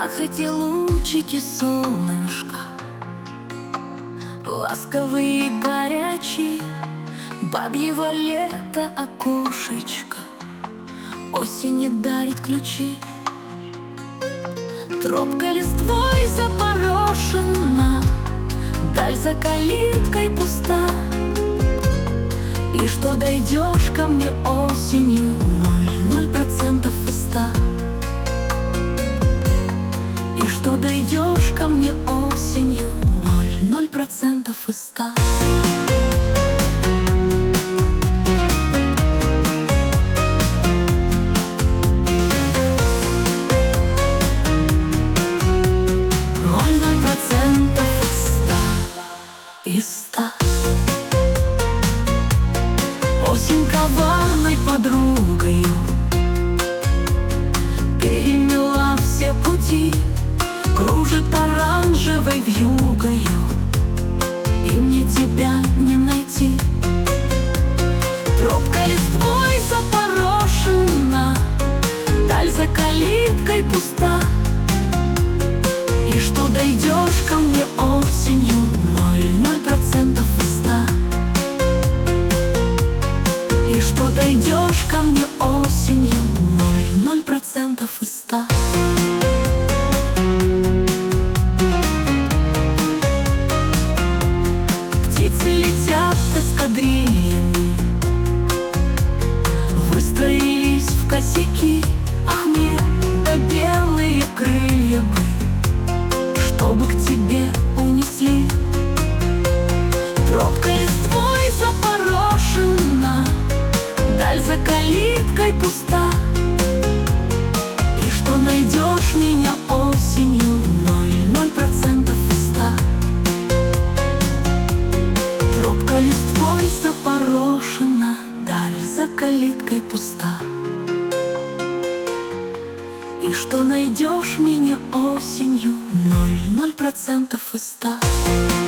Бархате лучики солнышка, ласковые и горячие, бабьего лета окошечко осени дарит ключи. Тропка листвой запорошена, даль за калиткой пуста. И что дойдешь ко мне осенью, 0% из 100. И что дойдешь ко мне осенью, 0% из 100. Осень коварной подругою перемела все пути, кружит оранжевой вьюгою, и мне тебя не найти. Тропка листвой запорошена, даль за калиткой пуста. И что дойдешь ко мне осенью, 0% из 100. И что дойдешь ко мне осенью, 0% из 100. Птицы летят эскадрильями, выстроились в косяки. Ах, мне да белые крылья бы, чтобы к тебе унесли. Тропка листвой запорошена, даль за калиткой пуста. И что найдешь меня осенью, 0% из 100. Тропка листвой запорошена, даль за калиткой пуста. И что найдешь меня осенью, 0% из 100.